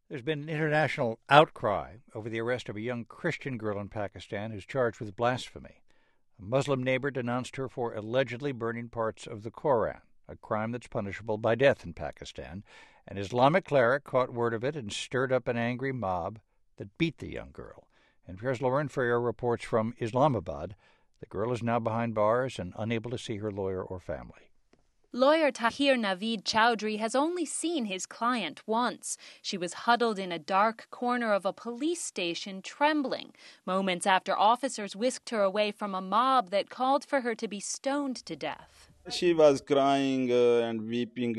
There's been an international outcry over the arrest of a young Christian girl in Pakistan who's charged with blasphemy. A Muslim neighbor denounced her for allegedly burning parts of the Koran, a crime that's punishable by death in Pakistan. An Islamic cleric caught word of it and stirred up an angry mob that beat the young girl. NPR's Lauren Freyer reports from Islamabad. The girl is now behind bars and unable to see her lawyer or family. Lawyer Tahir Naveed Chowdhury has only seen his client once. She was huddled in a dark corner of a police station, trembling, moments after officers whisked her away from a mob that called for her to be stoned to death. She was crying and weeping.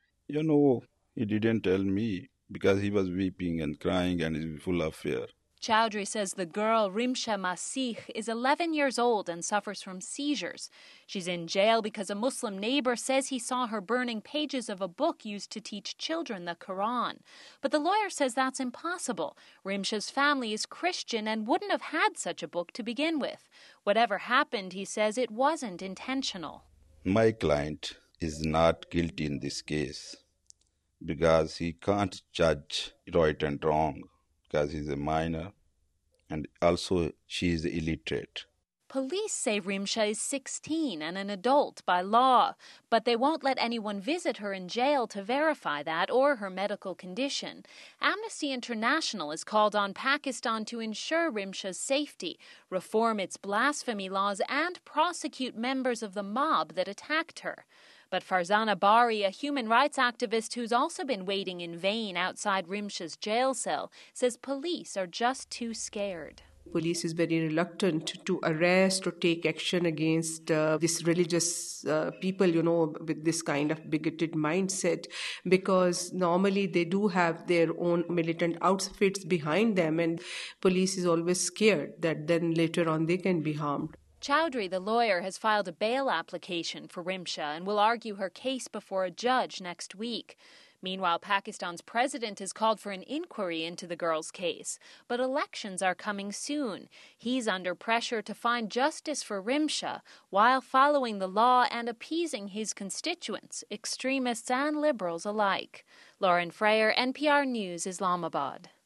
He didn't tell me because he was weeping and crying and is full of fear. Chowdhury says the girl, Rimsha Masih, is 11 years old and suffers from seizures. She's in jail because a Muslim neighbor says he saw her burning pages of a book used to teach children the Quran. But the lawyer says that's impossible. Rimsha's family is Christian and wouldn't have had such a book to begin with. Whatever happened, he says, it wasn't intentional. My client is not guilty in this case because he can't judge right and wrong, because he's a minor, and also she is illiterate. Police say Rimsha is 16 and an adult by law, but they won't let anyone visit her in jail to verify that or her medical condition. Amnesty International has called on Pakistan to ensure Rimsha's safety, reform its blasphemy laws, and prosecute members of the mob that attacked her. But Farzana Bari, a human rights activist who's also been waiting in vain outside Rimsha's jail cell, says police are just too scared. Police is very reluctant to arrest or take action against this religious people, with this kind of bigoted mindset, because normally they do have their own militant outfits behind them, and police is always scared that then later on they can be harmed. Chowdhury, the lawyer, has filed a bail application for Rimsha and will argue her case before a judge next week. Meanwhile, Pakistan's president has called for an inquiry into the girl's case, but elections are coming soon. He's under pressure to find justice for Rimsha while following the law and appeasing his constituents, extremists and liberals alike. Lauren Freyer, NPR News, Islamabad.